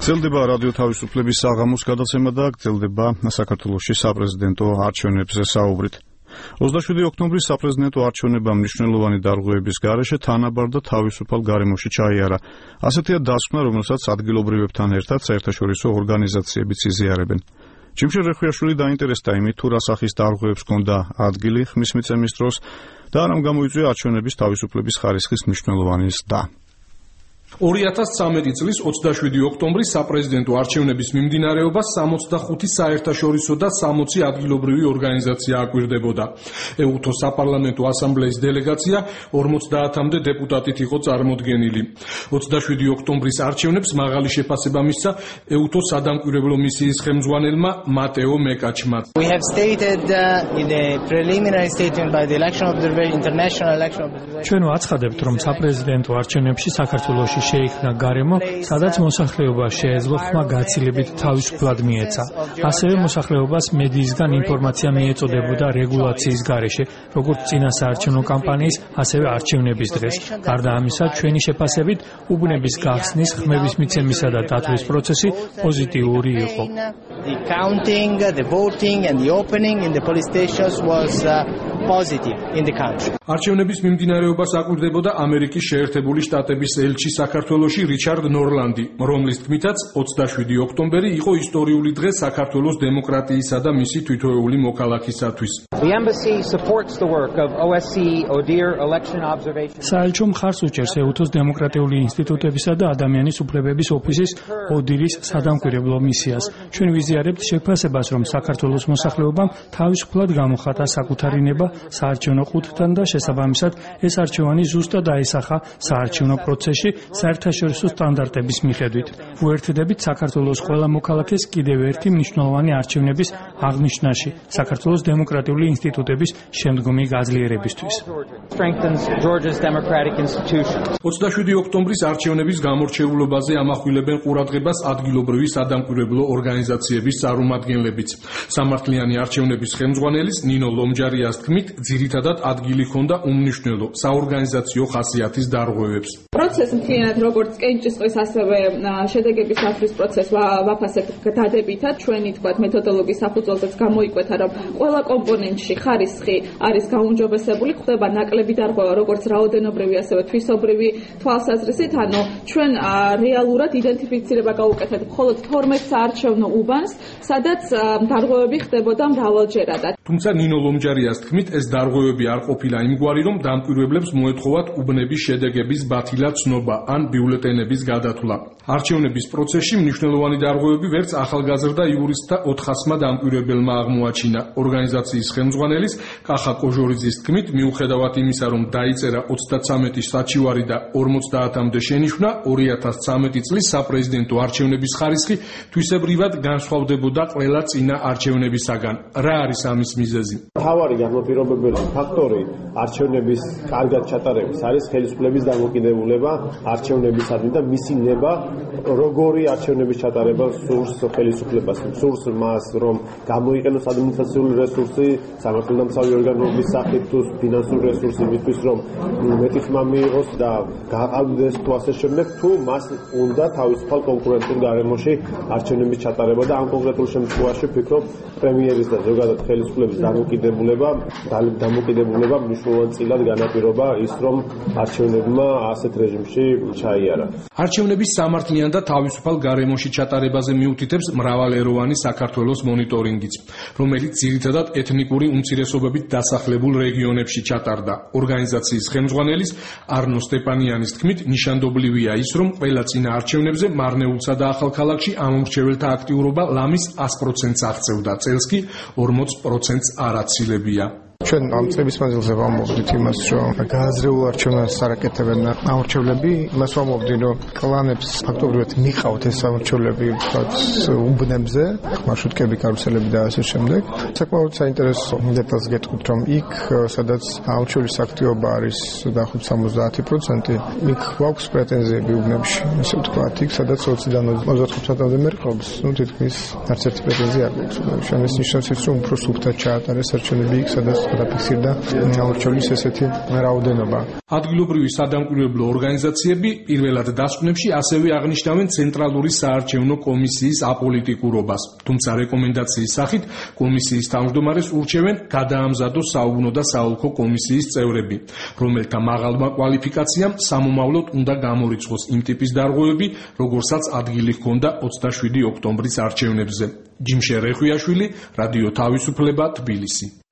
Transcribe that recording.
გრძელდება რადიო თავისუფლების საღამოს გადაცემა და გრძელდება საქართველოში საპრეზიდენტო არჩევნებზე საუბრით. 27 ოქტომბრის საპრეზიდენტო არჩევნებამ მნიშვნელოვანი დარღვევების გარეშე თანაბარ და თავისუფალ გარემოში ჩაიარა. ასეთია დასკვნა, რომელსაც ადგილობრივებთან ერთად საერთაშორისო ორგანიზაციებიც იზიარებენ. ჯიმშე რეხვიაშვილი დაინტერესდა იმით, თუ რა სახის დარღვევებს ჰქონდა ადგილი ხმის მიცემის დროს და რამ გამოიწვია არჩევნების თავისუფლების ხარისხის მნიშვნელოვანი ზრდა. 2013 წლის 27 ოქტომბრის საპრეზიდენტო არჩევნების მიმდინარეობას 65 საერთაშორისო და 60 ადგილობრივი ორგანიზაცია აკვირდებოდა. ეუთო საპარლამენტო ასამბლეის დელეგაცია 50-მდე დეპუტატით იყო წარმოდგენილი. 27 ოქტომბრის არჩევნებს მაღალი შეფასება მისცა ეუთო სადამკვირვებლო მისიის ხელმძღვანელმა მატეო მეკაჩმა. We have stated in a preliminary statement by the election observer international election observer. ჩვენ ვაცხადებთ, რომ საპრეზიდენტო არჩევნებში საქართველოში შეიქმნა გარემო, სადაც მოსახლეობა შეეძლო ხმა გაცილებით თავისუფლად მიეცა. ასევე მოსახლეობას მედიისგან ინფორმაცია მიეწოდებოდა რეგულაციის გარეშე, როგორც წინა საარჩევნო კამპანიის, ასევე არჩევნების დღეს. გარდა ამისა, ჩვენი შეფასებით, უბნების გახსნის, ხმების მიცემისა და დათვლის პროცესი პოზიტიური იყო. The counting, the voting and the opening in the police stations was positive in the country. არჩევნების მიმდინარეობას აკვირდებოდა ამერიკის შეერთებული შტატების ელჩი საქართველოში რიჩარდ ნორლანდი, რომლის თქმითაც 27 ოქტომბერი იყო ისტორიული დღე საქართველოს დემოკრატიისა და მისი თვითოეული მოქალაქისათვის. The embassy supports the work of OSCE ODIHR election observation. საელჩო მხარს უჭერს ეუთოს დემოკრატიული ინსტიტუტებისა და ადამიანის უფლებების ოფისის ODIHR-ის სადამკვირვებლო მისიას. ჩვენ ვიზიარებთ შეფასებას, რომ საქართველოს მოსახლეობამ თავისუფლად გამოხატა საკუთარი ნება საარჩევნო ყუთთან და შესაბამისად ეს არჩევანი ზუსტად აესახა საარჩევნო პროცესში საერთაშორისო სტანდარტების მიხედვით. უერთდებით საქართველოს ყველა მოქალაქეს კიდევ ერთი მნიშვნელოვანი არჩევნების აღნიშვნაში, საქართველოს დემოკრატიული ინსტიტუტების შემდგომი გაძლიერებისთვის. 27 ოქტომბრის არჩევნების გამორჩეულობაზე ამახვილებენ ყურადღებას ადგილობრივი სადამკვირვებლო ორგანიზაციების წარმომადგენლებიც. სამართლიანი არჩევნების ხელმძღვანელის ნინო ლომჯარიას თქმით, ძირითადად ადგილი ჰქონდა უმნიშვნელო საორგანიზაციო ხასიათის დარღვევებს. პროცესი მთლიანად როგორც კენჭისყრის ასევე შედეგების დათვლის პროცესს ვაფასებთ დადებითად. ჩვენი თქვათ მეთოდოლოგიის საფუძველზეც გამოიკვეთა, რომ ყველა კომპონენტში ხარისხი არის გაუმჯობესებული, ხდება ნაკლები დარღვევა როგორც რაოდენობრივი ასევე თვისობრივი თვალსაზრისით, ანუ ჩვენ რეალურად იდენტიფიცირება გავუკეთეთ მხოლოდ 12 საარჩევნო უბანს, სადაც დარღვევები ხდებოდა მრავალჯერადად. თუმცა ნინო ლომჯარიას თქმით, ეს დარღვევები არ ყოფილა იმგვარი, რომ დამკვირვებლებს მოეთხოვათ უბნების შედეგების ბათილად ცნობა ან ბიულეტენების გადათვლა. არჩევნების პროცესში მნიშვნელოვანი დარღვევები ვერც ახალგაზრდა იურისტთა 400-მა დამკვირვებელმა აღმოაჩინა. ორგანიზაციის ხელმძღვანელის კახა კოჟორიძის თქმით, მიუხედავად იმისა, რომ დაიწერა 33 საჩივარი და 50-მდე შენიშვნა, 2013 წლის საპრეზიდენტო არჩევნების ხარისხი თვისებრივად განსხვავდებოდა ყველა წინა არჩევნებისაგან. რა არის ამის მიზეზი? მთავარი განპირობებელი ფაქტორი არჩევნების კარგად ჩატარების არის ხელისუფლების დამოკიდებულება არჩევნებისადმი და მისი ნება, როგორი არჩევნების ჩატარება სურს ხელისუფლებას. სურს მას, რომ გამოიყენოს ადმინისტრაციული რესურსი, სამართალდამცავი ორგანოების სახით თუ ფინანსური რესურსი მისთვის, რომ მეტი ხმა მიიღოს და გააყალბდეს თუ ასე შემდეგ, თუ მას უნდა თავისუფალ კონკურენტულ გარემოში არჩევნების ჩატარება და ამ კონკრეტულ შემთხვევაში ვფიქრობ, პრემიერის და ზოგადად ხელისუფლების დამოკიდებულება მნიშვნელოვანწილად განაპირობა ის, რომ არჩევნებმა ასეთ რეჟიმში ჩაიარა. არჩევნების სამართლიან და თავისუფალ გარემოში ჩატარებაზე მიუთითებს მრავალეროვანი საქართველოს მონიტორინგიც, რომელიც ძირითადად ეთნიკური უმცირესობებით დასახლებულ რეგიონებში ჩატარდა. ორგანიზაციის ხელმძღვანელის არნო სტეპანიანის თქმით, ნიშანდობლივია ის, რომ ყველა წინა არჩევნებზე მარნეულსა და ახალქალაქში ამომრჩეველთა აქტიურობა ლამის 100%-ს აღწევდა, წელს კი 40%-ს არ აცილებია. ჩვენ ამ წლების მანძილზე ვამოვდით იმას, რომ გააზრეულ არჩევნებს არაკეთებენ ამორჩევლები, იმას ვამოვდით, რომ კლანებს ფაქტობრივად მიყავთ ეს ამორჩევლები უბნებზე, მარშრუტკები, კარუსელები და ასე შემდეგ. საკმაოდ საინტერესო დეტალს გეტყვით, რომ იქ, სადაც ამორჩევლის აქტივობა არის დაახლოებით 70%, იქ გვაქვს პრეტენზიები უბნებში, ასე ვთქვათ, იქ, სადაც 20-დან 25%-მდე მერყეობს, თითქმის არც ერთი პრეტენზია არ გვაქვს უბნებში. ეს ნიშნავს, რომ უფრო სუფთად ჩაატარეს არჩევნები იქ, სადაც გადაფიქსირდა აურჩევლის ესეთი რაოდენობა. ადგილობრივი სადამკვირვებლო ორგანიზაციები პირველად დასკვნებში ასევე აღნიშნავენ ცენტრალური საარჩევნო კომისიის აპოლიტიკურობას, თუმცა რეკომენდაციის სახით კომისიის თავმჯდომარეს ურჩევენ გადაამზადოს საუბნო და საოლქო კომისიის წევრები, რომელთა მაღალმა კვალიფიკაციამ სამომავლოდ უნდა გამორიცხოს იმ ტიპის დარღვევები, როგორსაც ადგილი ჰქონდა 27 ოქტომბრის არჩევნებზე. ჯიმშე რეხვიაშვილი, რადიო თავისუფლება, თბილისი.